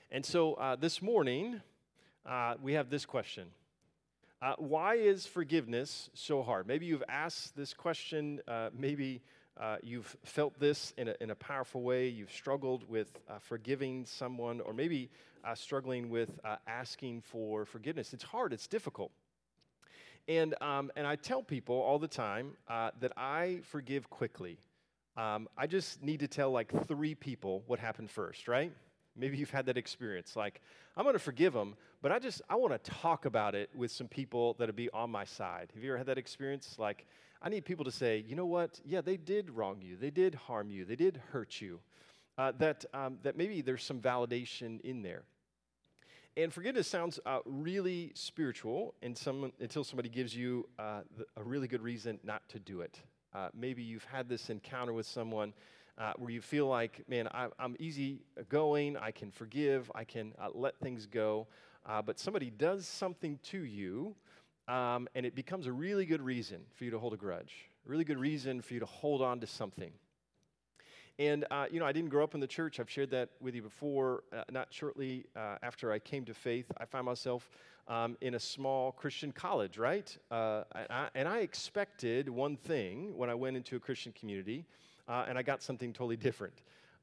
And so this morning, we have this question. Why is forgiveness so hard? Maybe you've asked this question. Maybe you've felt this in a powerful way. You've struggled with forgiving someone, or maybe struggling with asking for forgiveness. It's hard. It's difficult. And I tell people all the time that I forgive quickly. I just need to tell like 3 people what happened first, right? Maybe you've had that experience. Like, I'm going to forgive them, but I want to talk about it with some people that'll be on my side. Have you ever had that experience? Like, I need people to say, you know what? Yeah, they did wrong you. They did harm you. They did hurt you. That maybe there's some validation in there. And forgiveness sounds really spiritual until somebody gives you a really good reason not to do it. Maybe you've had this encounter with someone where you feel like, man, I'm easy going, I can forgive, I can let things go, but somebody does something to you, and it becomes a really good reason for you to hold a grudge, a really good reason for you to hold on to something. And, I didn't grow up in the church. I've shared that with you before. Not shortly after I came to faith, I found myself in a small Christian college, right? And I expected one thing when I went into a Christian community, and I got something totally different.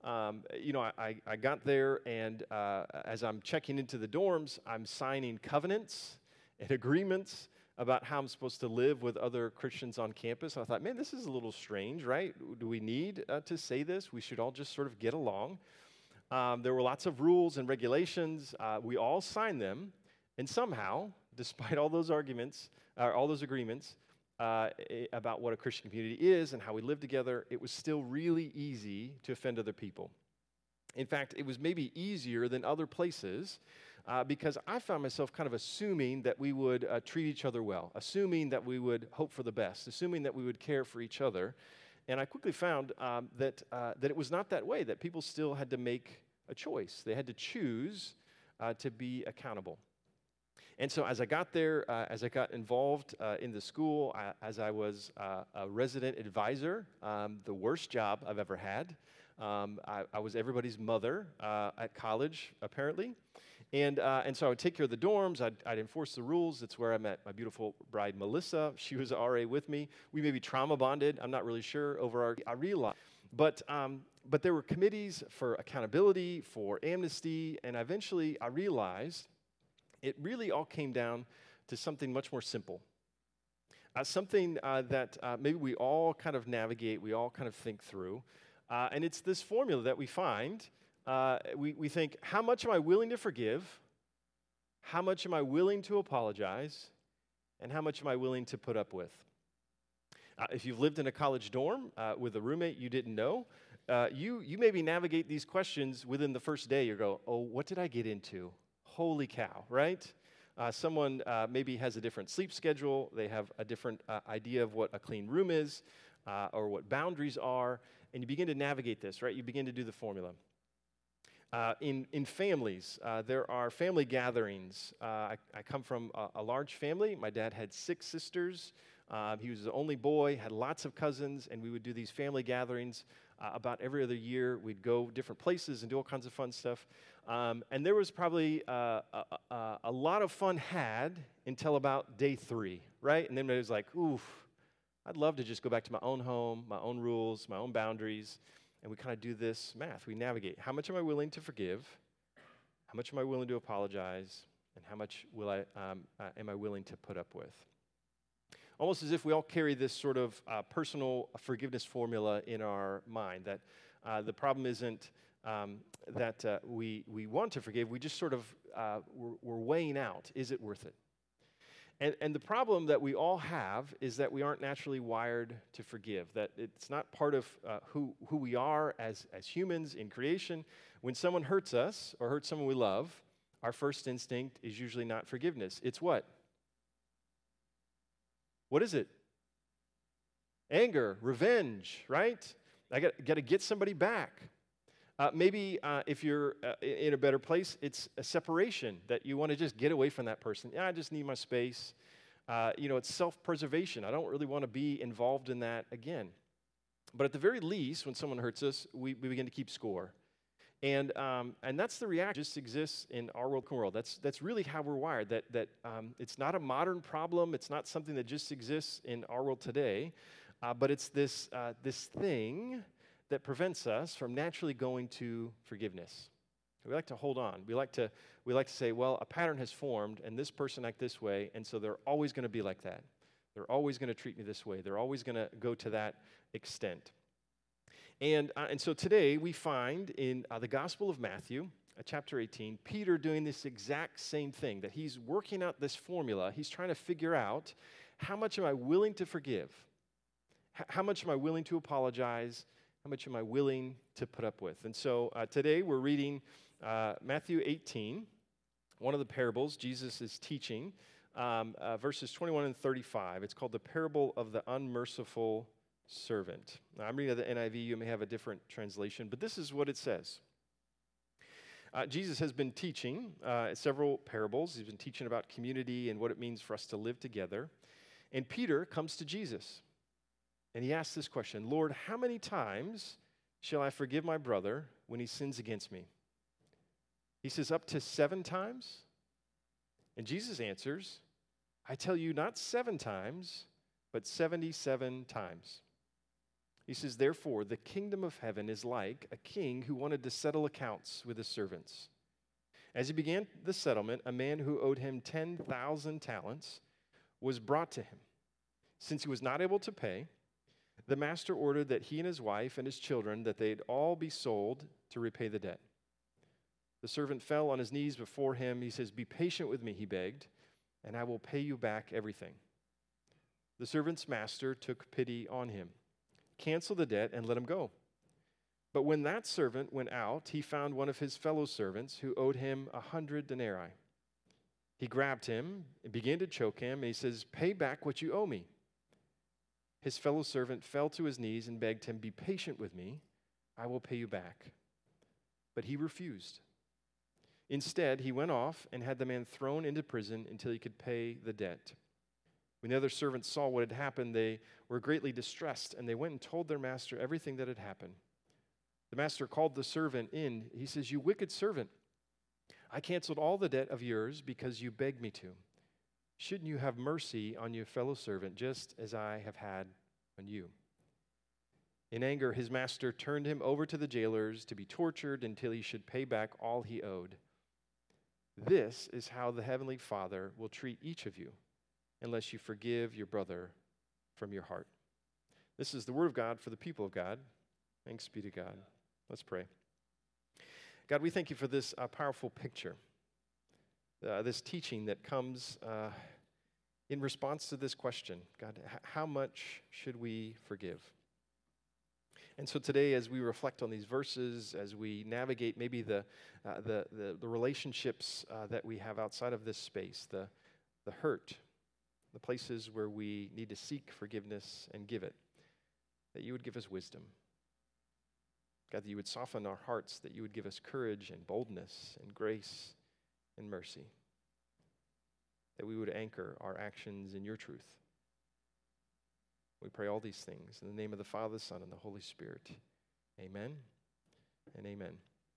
I got there, and as I'm checking into the dorms, I'm signing covenants and agreements about how I'm supposed to live with other Christians on campus. I thought, man, this is a little strange, right? Do we need to say this? We should all just sort of get along. There were lots of rules and regulations. We all signed them, and somehow, despite all those arguments, all those agreements about what a Christian community is and how we live together, it was still really easy to offend other people. In fact, it was maybe easier than other places because I found myself kind of assuming that we would treat each other well, assuming that we would hope for the best, assuming that we would care for each other. And I quickly found that it was not that way, that people still had to make a choice. They had to choose to be accountable. And so as I got there, as I got involved in the school, as I was a resident advisor, the worst job I've ever had. I was everybody's mother at college, apparently. And so I would take care of the dorms. I'd enforce the rules. That's where I met my beautiful bride, Melissa. She was an RA with me. We may be trauma bonded. I'm not really sure over I realized. But there were committees for accountability, for amnesty, and eventually I realized it really all came down to something much more simple. Something that maybe we all kind of navigate, we all kind of think through. And it's this formula that we find. We think, how much am I willing to forgive? How much am I willing to apologize? And how much am I willing to put up with? If you've lived in a college dorm with a roommate you didn't know, you maybe navigate these questions within the first day. You go, oh, what did I get into? Holy cow, right? Someone maybe has a different sleep schedule. They have a different idea of what a clean room is or what boundaries are. And you begin to navigate this, right? You begin to do the formula. In families, there are family gatherings. I come from a large family. My dad had 6 sisters. He was the only boy, had lots of cousins, and we would do these family gatherings about every other year. We'd go different places and do all kinds of fun stuff. And there was probably a lot of fun had until about day 3, right? And then it was like, oof, I'd love to just go back to my own home, my own rules, my own boundaries. And we kind of do this math. We navigate. How much am I willing to forgive? How much am I willing to apologize? And how much am I willing to put up with? Almost as if we all carry this sort of personal forgiveness formula in our mind, that the problem isn't that we want to forgive. We just sort of, we're weighing out, is it worth it? And the problem that we all have is that we aren't naturally wired to forgive, that it's not part of who we are as humans in creation. When someone hurts us or hurts someone we love, our first instinct is usually not forgiveness. It's what? What is it? Anger, revenge, right? I got to get somebody back. Maybe if you're in a better place, it's a separation that you want to just get away from that person. Yeah, I just need my space. It's self-preservation. I don't really want to be involved in that again. But at the very least, when someone hurts us, we begin to keep score. And that's the reaction that just exists in our world. That's really how we're wired. That it's not a modern problem. It's not something that just exists in our world today, but it's this thing that prevents us from naturally going to forgiveness. We like to hold on. We like to say, well, a pattern has formed, and this person acts this way, and so they're always going to be like that. They're always going to treat me this way. They're always going to go to that extent. And so today we find in the Gospel of Matthew, chapter 18, Peter doing this exact same thing, that he's working out this formula. He's trying to figure out, how much am I willing to forgive? How much am I willing to apologize? How much am I willing to put up with? And so today we're reading Matthew 18, one of the parables Jesus is teaching, verses 21 and 35. It's called the parable of the unmerciful servant. Now, I'm reading the NIV. You may have a different translation, but this is what it says. Jesus has been teaching several parables. He's been teaching about community and what it means for us to live together. And Peter comes to Jesus, and he asks this question, Lord, how many times shall I forgive my brother when he sins against me? He says, up to 7 times? And Jesus answers, I tell you, not 7 times, but 77 times. He says, therefore, the kingdom of heaven is like a king who wanted to settle accounts with his servants. As he began the settlement, a man who owed him 10,000 talents was brought to him. Since he was not able to pay, the master ordered that he and his wife and his children, that they'd all be sold to repay the debt. The servant fell on his knees before him. He says, be patient with me, he begged, and I will pay you back everything. The servant's master took pity on him, canceled the debt, and let him go. But when that servant went out, he found one of his fellow servants who owed him 100 denarii. He grabbed him and began to choke him, and he says, pay back what you owe me. His fellow servant fell to his knees and begged him, be patient with me, I will pay you back. But he refused. Instead, he went off and had the man thrown into prison until he could pay the debt. When the other servants saw what had happened, they were greatly distressed, and they went and told their master everything that had happened. The master called the servant in. He says, you wicked servant, I canceled all the debt of yours because you begged me to. Shouldn't you have mercy on your fellow servant just as I have had on you? In anger, his master turned him over to the jailers to be tortured until he should pay back all he owed. This is how the Heavenly Father will treat each of you unless you forgive your brother from your heart. This is the word of God for the people of God. Thanks be to God. Let's pray. God, we thank you for this powerful picture, this teaching that comes in response to this question. God, how much should we forgive? And so today, as we reflect on these verses, as we navigate maybe the relationships that we have outside of this space, the hurt, the places where we need to seek forgiveness and give it, that you would give us wisdom. God, that you would soften our hearts, that you would give us courage and boldness and grace and mercy, that we would anchor our actions in your truth. We pray all these things in the name of the Father, the Son, and the Holy Spirit. Amen and amen.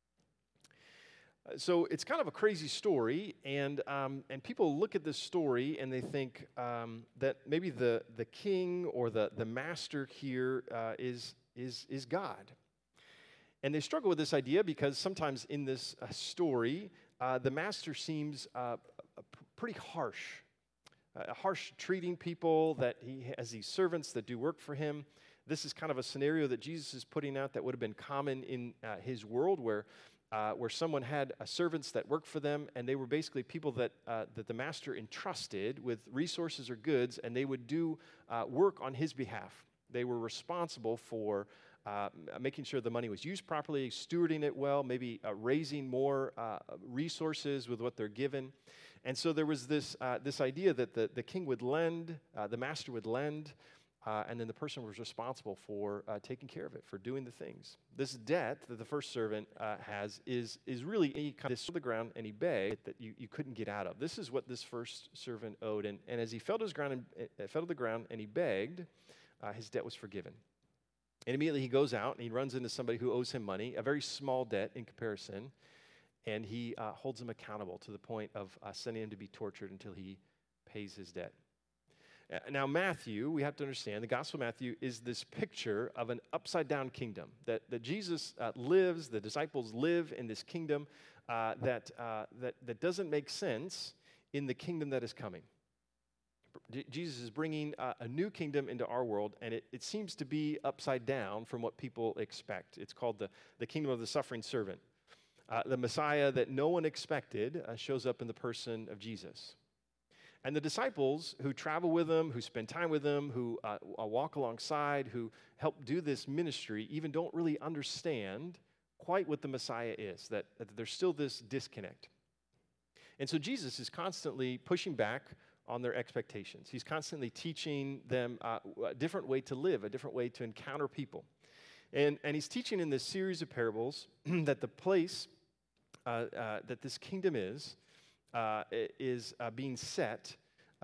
So it's kind of a crazy story, and people look at this story and they think that maybe the king or the master here is God. And they struggle with this idea because sometimes in this story, the master seems pretty harsh. Harsh treating people, that he has these servants that do work for him. This is kind of a scenario that Jesus is putting out that would have been common in his world, where someone had servants that worked for them, and they were basically people that the master entrusted with resources or goods, and they would do work on his behalf. They were responsible for making sure the money was used properly, stewarding it well, maybe raising more resources with what they're given. And so there was this idea that the king would lend, the master would lend, and then the person was responsible for taking care of it, for doing the things. This debt that the first servant has is really any kind of fell to the ground and he begged that you couldn't get out of. This is what this first servant owed, and as he fell to the ground and he begged, his debt was forgiven. And immediately he goes out and he runs into somebody who owes him money, a very small debt in comparison, and he holds him accountable to the point of sending him to be tortured until he pays his debt. Now, Matthew, we have to understand, the Gospel of Matthew is this picture of an upside-down kingdom, that Jesus lives, the disciples live in this kingdom that doesn't make sense in the kingdom that is coming. Jesus is bringing a new kingdom into our world, and it seems to be upside down from what people expect. It's called the kingdom of the suffering servant. The Messiah that no one expected shows up in the person of Jesus. And the disciples who travel with him, who spend time with him, who walk alongside, who help do this ministry, even don't really understand quite what the Messiah is, that there's still this disconnect. And so Jesus is constantly pushing back on their expectations. He's constantly teaching them a different way to live, a different way to encounter people. And he's teaching in this series of parables that the place that this kingdom is being set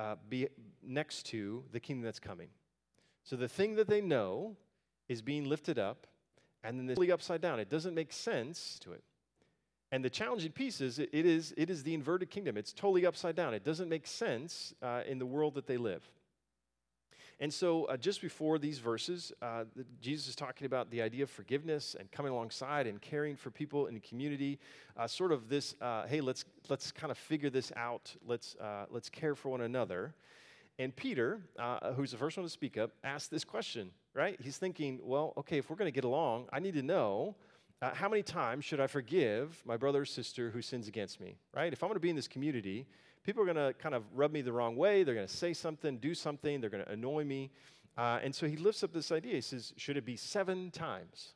next to the kingdom that's coming. So the thing that they know is being lifted up, and then this is upside down. It doesn't make sense to it. And the challenging piece is it is the inverted kingdom. It's totally upside down. It doesn't make sense in the world that they live. And so just before these verses, Jesus is talking about the idea of forgiveness and coming alongside and caring for people in the community, sort of this, hey, let's kind of figure this out. Let's care for one another. And Peter, who's the first one to speak up, asked this question, right? He's thinking, well, okay, if we're going to get along, I need to know how many times should I forgive my brother or sister who sins against me, right? If I'm going to be in this community, people are going to kind of rub me the wrong way. They're going to say something, do something. They're going to annoy me. And so he lifts up this idea. He says, should it be 7 times?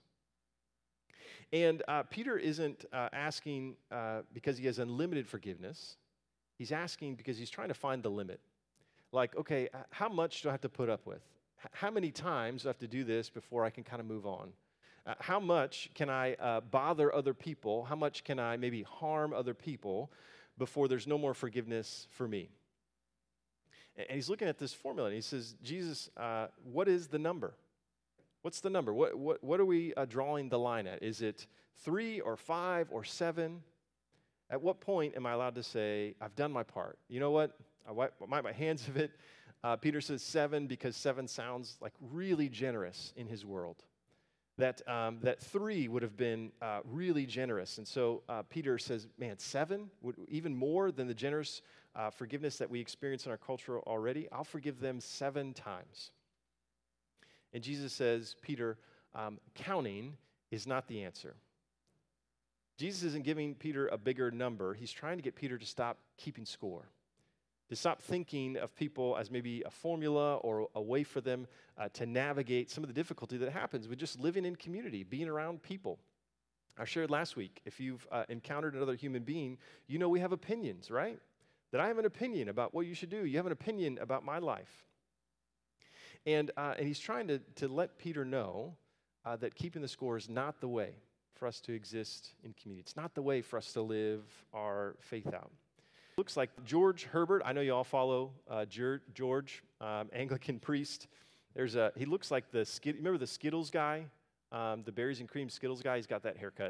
And Peter isn't asking because he has unlimited forgiveness. He's asking because he's trying to find the limit. Like, okay, how much do I have to put up with? How many times do I have to do this before I can kind of move on? How much can I bother other people? How much can I maybe harm other people before there's no more forgiveness for me? And he's looking at this formula, and he says, Jesus, what is the number? What's the number? What are we drawing the line at? Is it 3 or 5 or 7? At what point am I allowed to say, I've done my part? You know what? I wipe my hands of it. Peter says 7 because 7 sounds like really generous in his world. That 3 would have been really generous. And so Peter says, man, 7, even more than the generous forgiveness that we experience in our culture already. I'll forgive them 7 times. And Jesus says, Peter, counting is not the answer. Jesus isn't giving Peter a bigger number. He's trying to get Peter to stop keeping score, to stop thinking of people as maybe a formula or a way for them to navigate some of the difficulty that happens with just living in community, being around people. I shared last week, if you've encountered another human being, you know we have opinions, right? That I have an opinion about what you should do. You have an opinion about my life. And he's trying to let Peter know that keeping the score is not the way for us to exist in community. It's not the way for us to live our faith out. Looks like George Herbert. I know you all follow George, Anglican priest. He looks like remember the Skittles guy, the berries and cream Skittles guy. He's got that haircut.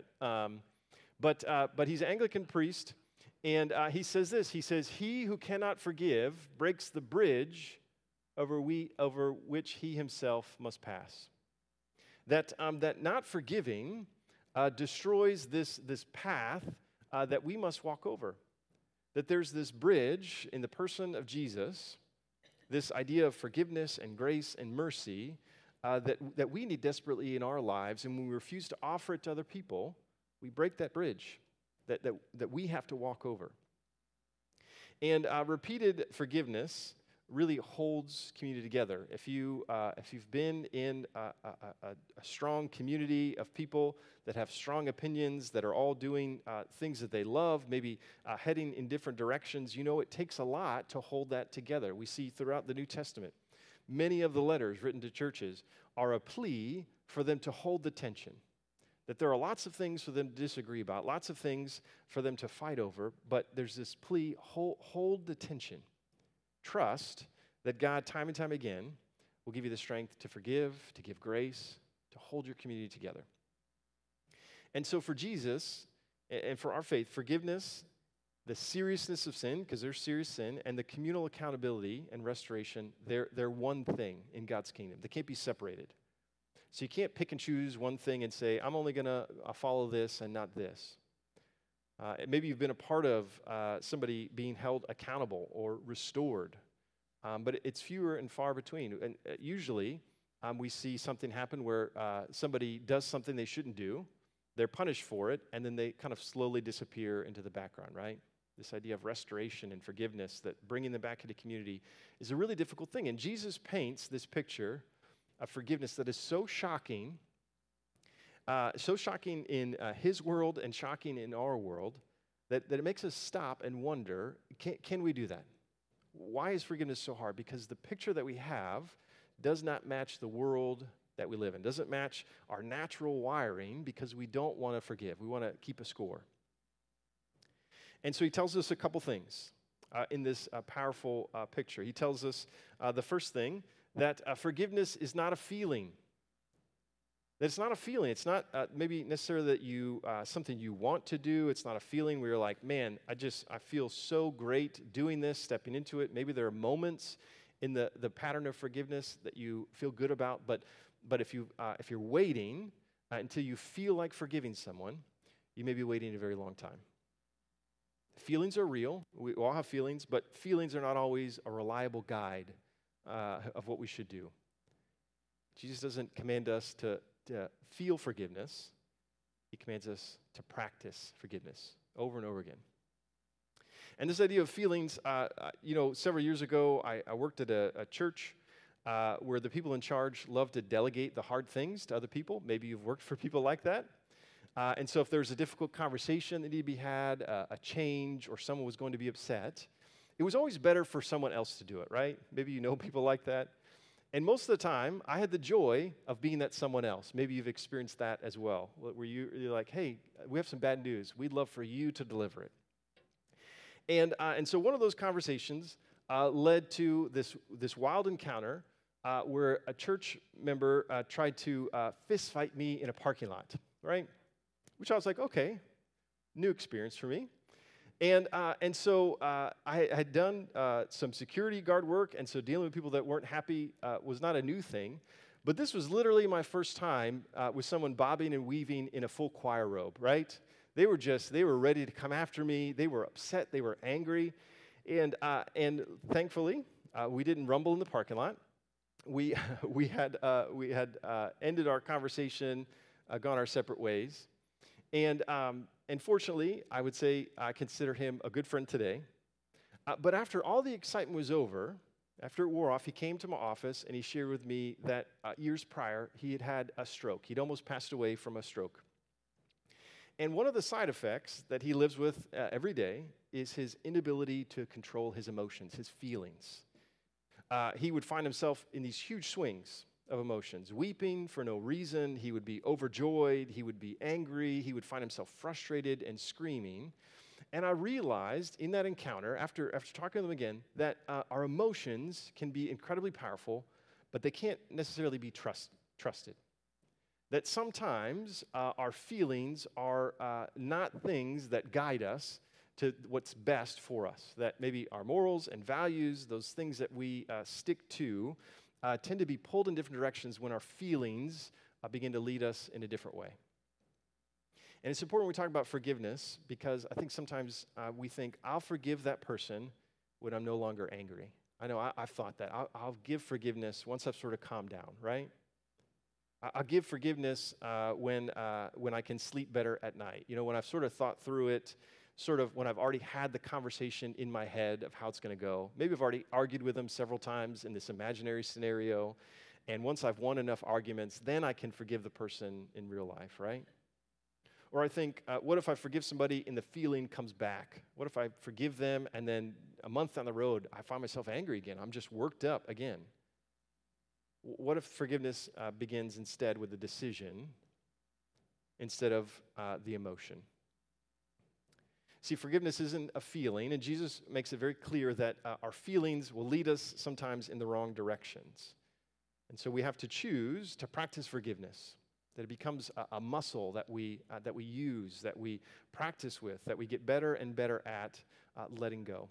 But he's an Anglican priest, and he says this. He says, "He who cannot forgive breaks the bridge over which he himself must pass." That not forgiving destroys this path that we must walk over. That there's this bridge in the person of Jesus, this idea of forgiveness and grace and mercy that we need desperately in our lives, and when we refuse to offer it to other people, we break that bridge that we have to walk over. And repeated forgiveness really holds community together. If you've been in a strong community of people that have strong opinions, that are all doing things that they love, maybe heading in different directions, you know it takes a lot to hold that together. We see throughout the New Testament, many of the letters written to churches are a plea for them to hold the tension. That there are lots of things for them to disagree about, lots of things for them to fight over, but there's this plea, hold the tension. Trust that God, time and time again, will give you the strength to forgive, to give grace, to hold your community together. And so for Jesus and for our faith, forgiveness, the seriousness of sin, because there's serious sin, and the communal accountability and restoration, they're one thing in God's kingdom. They can't be separated. So you can't pick and choose one thing and say, I'm only going to follow this and not this. Maybe you've been a part of somebody being held accountable or restored, but it's fewer and far between. And usually we see something happen where somebody does something they shouldn't do, they're punished for it, and then they kind of slowly disappear into the background, right? This idea of restoration and forgiveness, that bringing them back into community is a really difficult thing. And Jesus paints this picture of forgiveness that is so shocking in his world and shocking in our world, that it makes us stop and wonder, can we do that? Why is forgiveness so hard? Because the picture that we have does not match the world that we live in, doesn't match our natural wiring, because we don't want to forgive. We want to keep a score. And so he tells us a couple things in this powerful picture. He tells us the first thing, that forgiveness is not a feeling. That it's not a feeling. It's not maybe necessarily that you something you want to do. It's not a feeling where you're like, man, I feel so great doing this, stepping into it. Maybe there are moments in the pattern of forgiveness that you feel good about, but if you're waiting until you feel like forgiving someone, you may be waiting a very long time. Feelings are real. We all have feelings, but feelings are not always a reliable guide of what we should do. Jesus doesn't command us to feel forgiveness. He commands us to practice forgiveness over and over again. And this idea of feelings, several years ago, I worked at a church where the people in charge love to delegate the hard things to other people. Maybe you've worked for people like that. And so if there's a difficult conversation that needed to be had, a change, or someone was going to be upset, it was always better for someone else to do it, right? Maybe you know people like that. And most of the time, I had the joy of being that someone else. Maybe you've experienced that as well, where you're like, hey, we have some bad news. We'd love for you to deliver it. And so one of those conversations led to this wild encounter where a church member tried to fist fight me in a parking lot, right? Which I was like, okay, new experience for me. And so I had done some security guard work, and so dealing with people that weren't happy was not a new thing. But this was literally my first time with someone bobbing and weaving in a full choir robe, right? They were ready to come after me. They were upset. They were angry. And thankfully, we didn't rumble in the parking lot. We had ended our conversation, gone our separate ways. And fortunately, I would say I consider him a good friend today. But after all the excitement was over, after it wore off, he came to my office and he shared with me that years prior, he had had a stroke. He'd almost passed away from a stroke. And one of the side effects that he lives with every day is his inability to control his emotions, his feelings. He would find himself in these huge swings of emotions, weeping for no reason. He would be overjoyed. He would be angry. He would find himself frustrated and screaming. And I realized in that encounter, after talking to him again, that our emotions can be incredibly powerful, but they can't necessarily be trusted. That sometimes our feelings are not things that guide us to what's best for us. That maybe our morals and values, those things that we stick to, tend to be pulled in different directions when our feelings begin to lead us in a different way. And it's important when we talk about forgiveness, because I think sometimes we think, I'll forgive that person when I'm no longer angry. I know I've thought that. I'll give forgiveness once I've sort of calmed down, right? I'll give forgiveness when I can sleep better at night. You know, when I've sort of thought through it, sort of when I've already had the conversation in my head of how it's going to go. Maybe I've already argued with them several times in this imaginary scenario, and once I've won enough arguments, then I can forgive the person in real life, right? Or I think, what if I forgive somebody and the feeling comes back? What if I forgive them and then a month down the road, I find myself angry again? I'm just worked up again. What if forgiveness begins instead with a decision instead of the emotion? See, forgiveness isn't a feeling, and Jesus makes it very clear that our feelings will lead us sometimes in the wrong directions. And so we have to choose to practice forgiveness. that it becomes a muscle that we use, that we practice with, that we get better and better at letting go.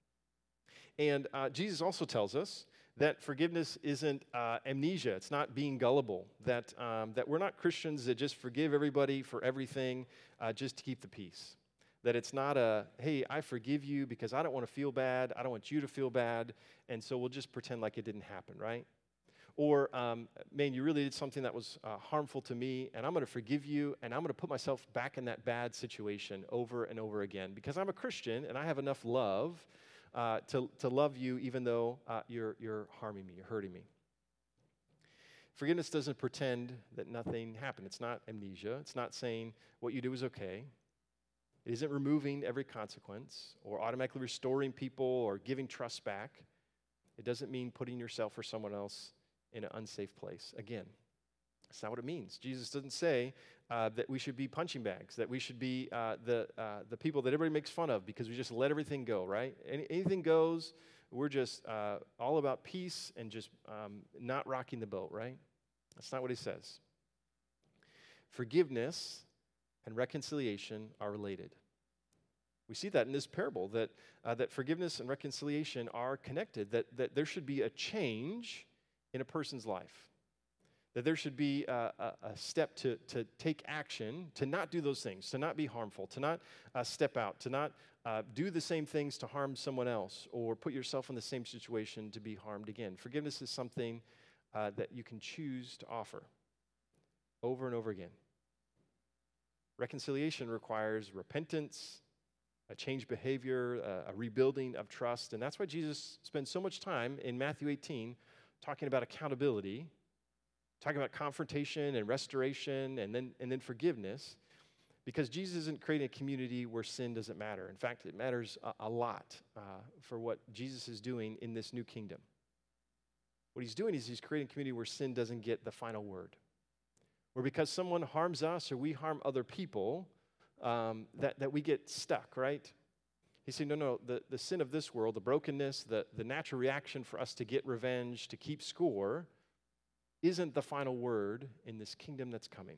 And Jesus also tells us that forgiveness isn't amnesia. It's not being gullible. That we're not Christians that just forgive everybody for everything just to keep the peace. That it's not a, hey, I forgive you because I don't want to feel bad. I don't want you to feel bad. And so we'll just pretend like it didn't happen, right? Or, man, you really did something that was harmful to me, and I'm going to forgive you, and I'm going to put myself back in that bad situation over and over again because I'm a Christian and I have enough love to love you even though you're harming me, you're hurting me. Forgiveness doesn't pretend that nothing happened. It's not amnesia. It's not saying what you do is okay. It isn't removing every consequence or automatically restoring people or giving trust back. It doesn't mean putting yourself or someone else in an unsafe place. Again, that's not what it means. Jesus doesn't say that we should be punching bags, that we should be the people that everybody makes fun of because we just let everything go, right? Anything goes. We're just all about peace and just not rocking the boat, right? That's not what he says. Forgiveness and reconciliation are related. We see that in this parable, that forgiveness and reconciliation are connected, that there should be a change in a person's life, that there should be a step to take action, to not do those things, to not be harmful, to not step out, to not do the same things to harm someone else or put yourself in the same situation to be harmed again. Forgiveness is something that you can choose to offer over and over again. Reconciliation requires repentance, a changed behavior, a rebuilding of trust. And that's why Jesus spends so much time in Matthew 18 talking about accountability, talking about confrontation and restoration and then forgiveness, because Jesus isn't creating a community where sin doesn't matter. In fact, it matters a lot for what Jesus is doing in this new kingdom. What he's doing is he's creating a community where sin doesn't get the final word. Or because someone harms us or we harm other people, that we get stuck, right? He said, no, the sin of this world, the brokenness, the natural reaction for us to get revenge, to keep score, isn't the final word in this kingdom that's coming.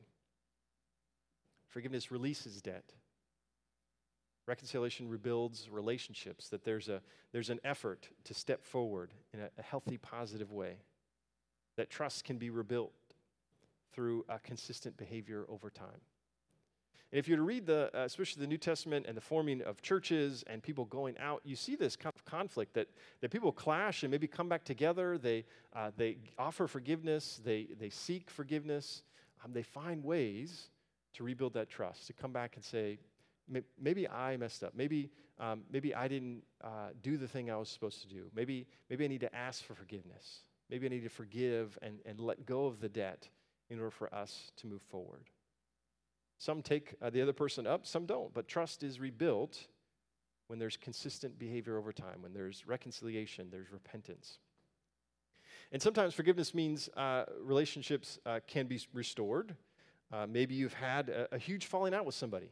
Forgiveness releases debt. Reconciliation rebuilds relationships, that there's an effort to step forward in a healthy, positive way, that trust can be rebuilt through a consistent behavior over time. And if you were to read especially the New Testament and the forming of churches and people going out, you see this kind of conflict that people clash and maybe come back together. They offer forgiveness. They seek forgiveness. They find ways to rebuild that trust, to come back and say, maybe I messed up. Maybe I didn't do the thing I was supposed to do. Maybe I need to ask for forgiveness. Maybe I need to forgive and let go of the debt in order for us to move forward. Some take the other person up, some don't. But trust is rebuilt when there's consistent behavior over time, when there's reconciliation, there's repentance. And sometimes forgiveness means relationships can be restored. Maybe you've had a huge falling out with somebody.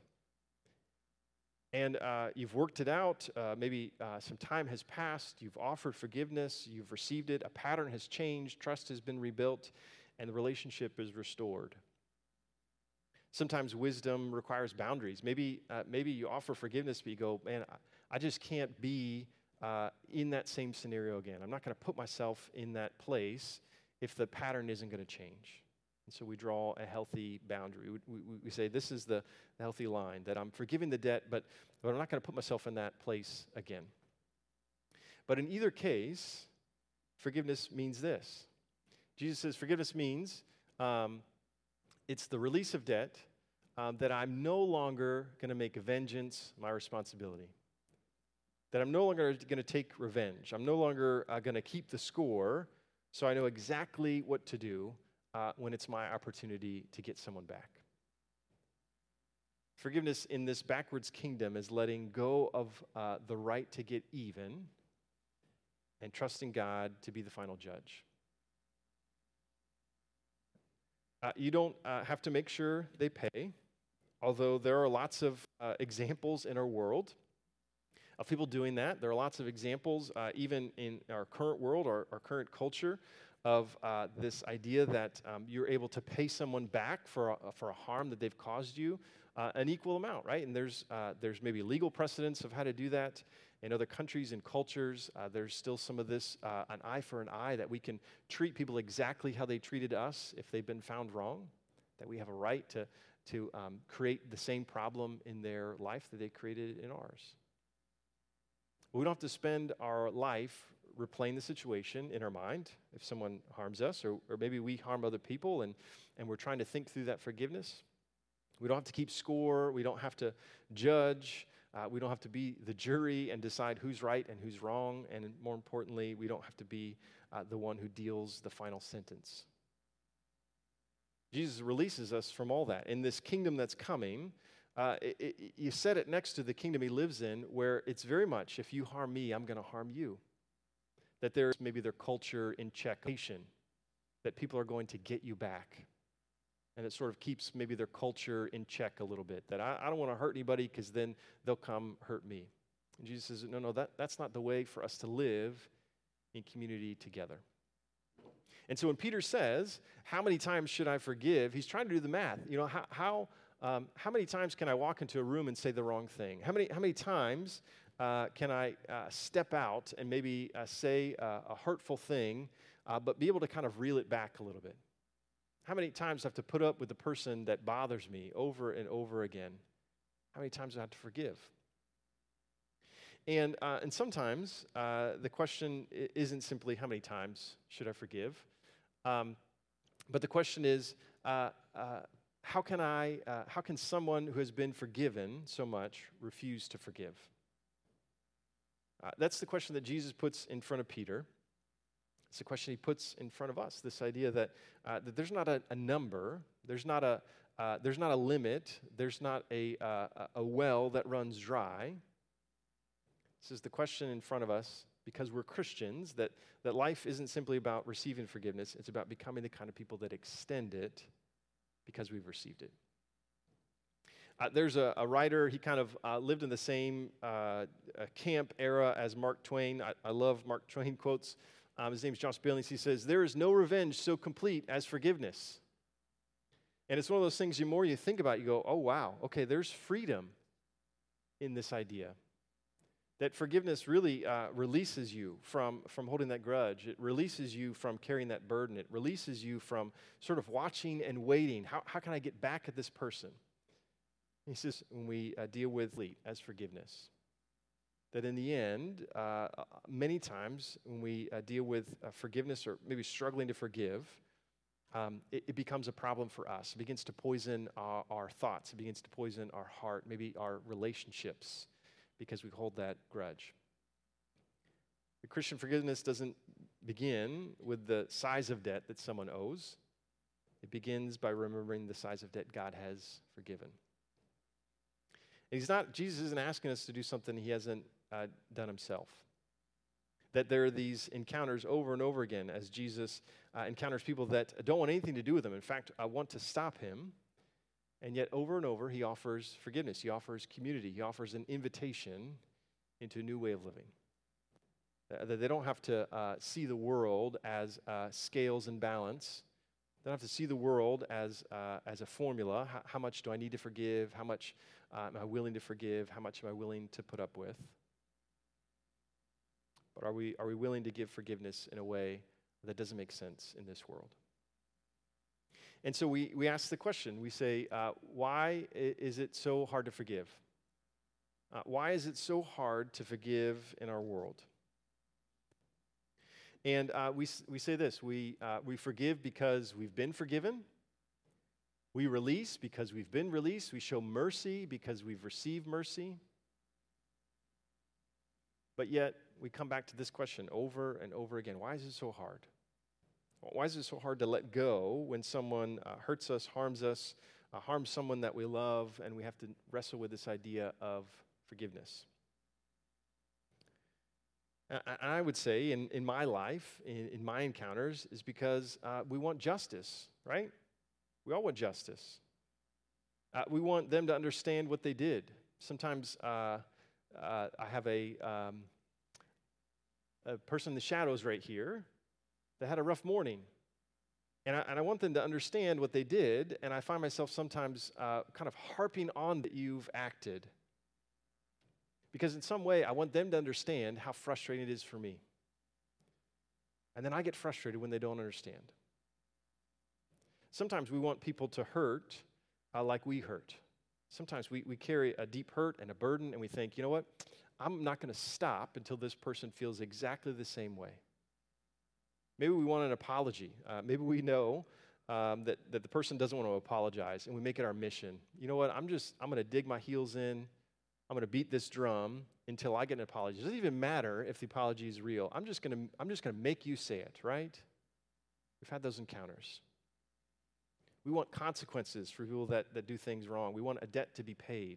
And you've worked it out. Maybe some time has passed. You've offered forgiveness. You've received it. A pattern has changed. Trust has been rebuilt. And the relationship is restored. Sometimes wisdom requires boundaries. Maybe you offer forgiveness, but you go, man, I just can't be in that same scenario again. I'm not going to put myself in that place if the pattern isn't going to change. And so we draw a healthy boundary. We say this is the healthy line, that I'm forgiving the debt, but I'm not going to put myself in that place again. But in either case, forgiveness means this. Jesus says forgiveness means it's the release of debt, that I'm no longer going to make vengeance my responsibility. That I'm no longer going to take revenge. I'm no longer going to keep the score, so I know exactly what to do when it's my opportunity to get someone back. Forgiveness in this backwards kingdom is letting go of the right to get even and trusting God to be the final judge. You don't have to make sure they pay, although there are lots of examples in our world of people doing that. There are lots of examples, even in our current world, our current culture, of this idea that you're able to pay someone back for a harm that they've caused you, an equal amount, right? And there's maybe legal precedents of how to do that. In other countries and cultures, there's still some of this an eye for an eye, that we can treat people exactly how they treated us if they've been found wrong, that we have a right to create the same problem in their life that they created in ours. We don't have to spend our life replaying the situation in our mind if someone harms us, or maybe we harm other people and we're trying to think through that forgiveness. We don't have to keep score. We don't have to judge. We don't have to be the jury and decide who's right and who's wrong. And more importantly, we don't have to be the one who deals the final sentence. Jesus releases us from all that. In this kingdom that's coming, you set it next to the kingdom he lives in, where it's very much, if you harm me, I'm going to harm you. That there's maybe their culture in check, that people are going to get you back. And it sort of keeps maybe their culture in check a little bit, that I don't want to hurt anybody because then they'll come hurt me. And Jesus says, no, that's not the way for us to live in community together. And so when Peter says, how many times should I forgive? He's trying to do the math. You know, how many times can I walk into a room and say the wrong thing? How many times can I step out and maybe say a hurtful thing, but be able to kind of reel it back a little bit? How many times do I have to put up with the person that bothers me over and over again? How many times do I have to forgive? And sometimes the question isn't simply how many times should I forgive, but the question is how can someone who has been forgiven so much refuse to forgive? That's the question that Jesus puts in front of Peter. It's the question he puts in front of us. This idea that there's not a number, there's not a limit, there's not a well that runs dry. This is the question in front of us because we're Christians, that life isn't simply about receiving forgiveness, it's about becoming the kind of people that extend it because we've received it. There's a writer, he kind of lived in the same camp era as Mark Twain. I love Mark Twain quotes. His name's Josh Billings. He says, "There is no revenge so complete as forgiveness." And it's one of those things, the more you think about it, you go, oh, wow, okay, there's freedom in this idea. That forgiveness really releases you from holding that grudge. It releases you from carrying that burden. It releases you from sort of watching and waiting. How can I get back at this person? He says, when we deal with as forgiveness, that in the end, many times when we deal with forgiveness or maybe struggling to forgive, it becomes a problem for us. It begins to poison our thoughts. It begins to poison our heart, maybe our relationships, because we hold that grudge. The Christian forgiveness doesn't begin with the size of debt that someone owes. It begins by remembering the size of debt God has forgiven. And Jesus isn't asking us to do something he hasn't done himself. That there are these encounters over and over again as Jesus encounters people that don't want anything to do with him. In fact, I want to stop him. And yet over and over, he offers forgiveness. He offers community. He offers an invitation into a new way of living. That they don't have to see the world as scales and balance. They don't have to see the world as a formula. How much do I need to forgive? How much am I willing to forgive? How much am I willing to put up with? But are we willing to give forgiveness in a way that doesn't make sense in this world? And so we ask the question. We say, why is it so hard to forgive? Why is it so hard to forgive in our world? And we say this. We forgive because we've been forgiven. We release because we've been released. We show mercy because we've received mercy. But yet, we come back to this question over and over again. Why is it so hard? Why is it so hard to let go when someone hurts us, harms someone that we love, and we have to wrestle with this idea of forgiveness? And I would say in my life, in my encounters, is because we want justice, right? We all want justice. We want them to understand what they did. Sometimes I have a person in the shadows right here that had a rough morning. And I want them to understand what they did, and I find myself sometimes kind of harping on that you've acted. Because in some way, I want them to understand how frustrating it is for me. And then I get frustrated when they don't understand. Sometimes we want people to hurt like we hurt. Sometimes we carry a deep hurt and a burden, and we think, you know what? I'm not going to stop until this person feels exactly the same way. Maybe we want an apology. Maybe we know that the person doesn't want to apologize, and we make it our mission. You know what? I'm going to dig my heels in. I'm going to beat this drum until I get an apology. It doesn't even matter if the apology is real. I'm just going to make you say it, right? We've had those encounters. We want consequences for people that do things wrong. We want a debt to be paid.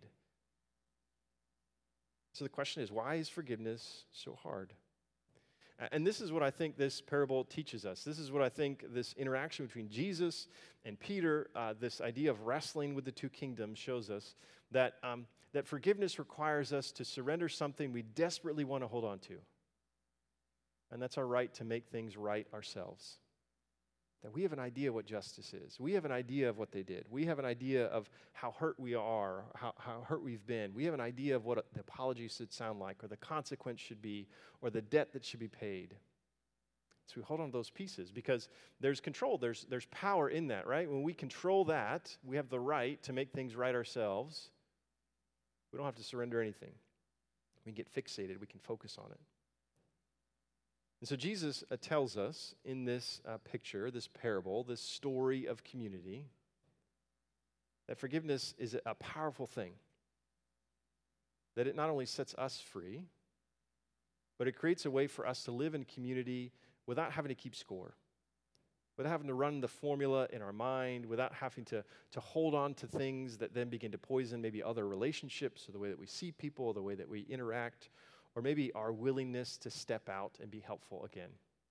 So the question is, why is forgiveness so hard? And this is what I think this parable teaches us. This is what I think this interaction between Jesus and Peter, this idea of wrestling with the two kingdoms, shows us that forgiveness requires us to surrender something we desperately want to hold on to. And that's our right to make things right ourselves. That we have an idea what justice is. We have an idea of what they did. We have an idea of how hurt we are, how hurt we've been. We have an idea of what the apology should sound like, or the consequence should be, or the debt that should be paid. So we hold on to those pieces because there's control, there's power in that, right? When we control that, we have the right to make things right ourselves. We don't have to surrender anything. We can get fixated, we can focus on it. And so Jesus tells us in this picture, this parable, this story of community, that forgiveness is a powerful thing. That it not only sets us free, but it creates a way for us to live in community without having to keep score, without having to run the formula in our mind, without having to hold on to things that then begin to poison maybe other relationships or the way that we see people or the way that we interact, or maybe our willingness to step out and be helpful again.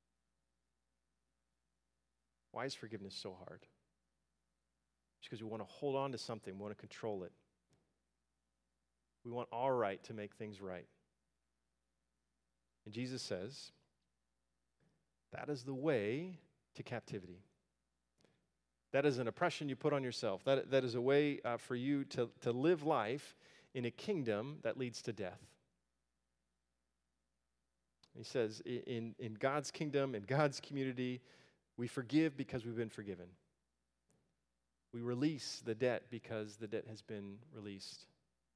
Why is forgiveness so hard? It's because we want to hold on to something, we want to control it. We want our right to make things right. And Jesus says, that is the way to captivity. That is an oppression you put on yourself. That is a way for you to live life in a kingdom that leads to death. He says, in God's kingdom, in God's community, we forgive because we've been forgiven. We release the debt because the debt has been released.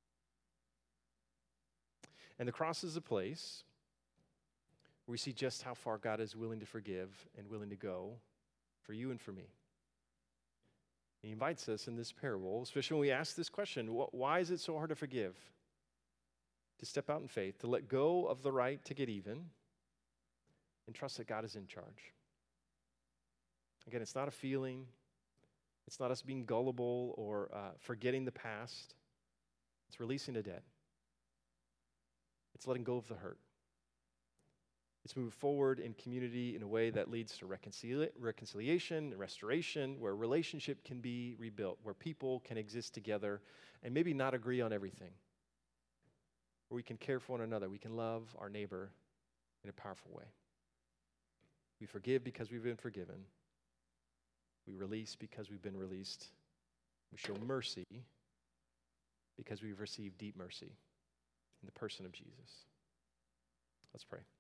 And the cross is a place where we see just how far God is willing to forgive and willing to go for you and for me. He invites us in this parable, especially when we ask this question, why is it so hard to forgive? To step out in faith, to let go of the right to get even, and trust that God is in charge. Again, it's not a feeling. It's not us being gullible or forgetting the past. It's releasing a debt. It's letting go of the hurt. It's moving forward in community in a way that leads to reconciliation and restoration, where relationship can be rebuilt, where people can exist together and maybe not agree on everything. Where we can care for one another. We can love our neighbor in a powerful way. We forgive because we've been forgiven. We release because we've been released. We show mercy because we've received deep mercy in the person of Jesus. Let's pray.